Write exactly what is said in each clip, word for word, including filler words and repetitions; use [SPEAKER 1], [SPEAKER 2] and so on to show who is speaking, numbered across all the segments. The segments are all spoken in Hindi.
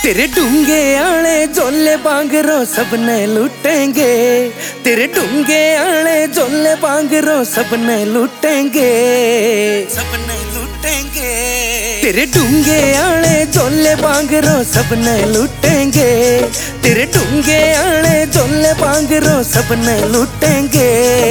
[SPEAKER 1] तेरे डूंगे आले जोले बांगरो सबने लूटेंगे। तेरे डूंगे आले जोले बांगरो सबने लूटेंगे, सबने लूटेंगे। तेरे डूंगे आले जोले बांगरो सबने लूटेंगे। तेरे डूंगे आले जोले बांगरो सबने लूटेंगे।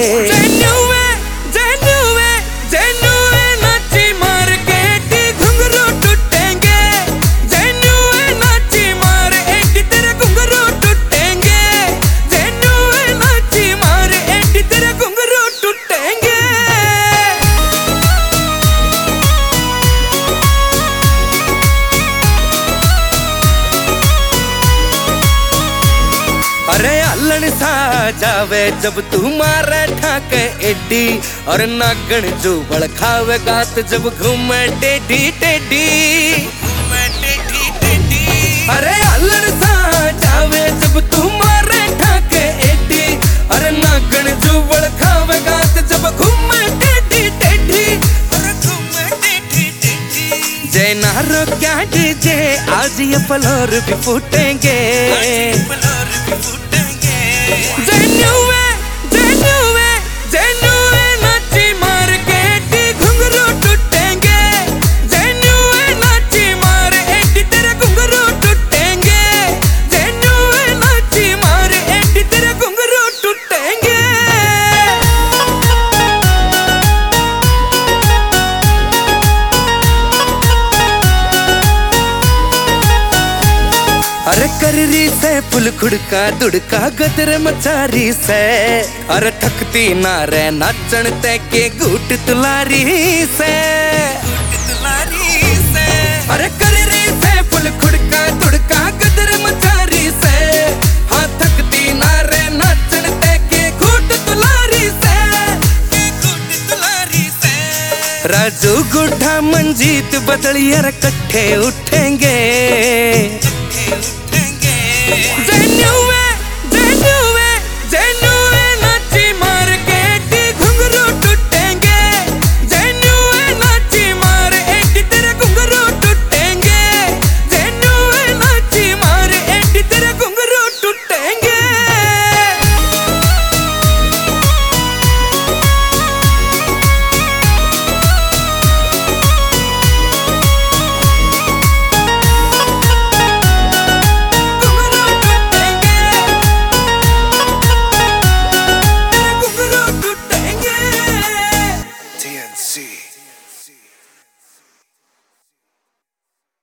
[SPEAKER 1] अरे अल्लन सा जावे जब तू मारे ठाके एडी, और नागन जुबल खावे गात जब घूमे टेढ़ी टेढ़ी, घूमे टेढ़ी टेढ़ी। अरे अल्लन सा जावे जब तू मारे ठाके एडी, और नागन जुबल खावे गात जब घूमे टेढ़ी टेढ़ी, और घूमे टेढ़ी टेढ़ी। जय नारो क्या डीजे आज ये फ्लोर भी फूटेंगे, अरे कररी से पुल खुड़का दुड़का गदर मचारी से, अरे थकती ना रे नाचन ते के गुट तुलारी से, तुलारी से। अरे कररी से पुल खुड़का दुड़का गदर मचारी से, हाँ थकती ना रे नाचन ते के गुट तुलारी से, गुट तुलारी से। राजू गुड्ढा मंजीत बदलियर कट्ठे उठेंगे, उठेंगे।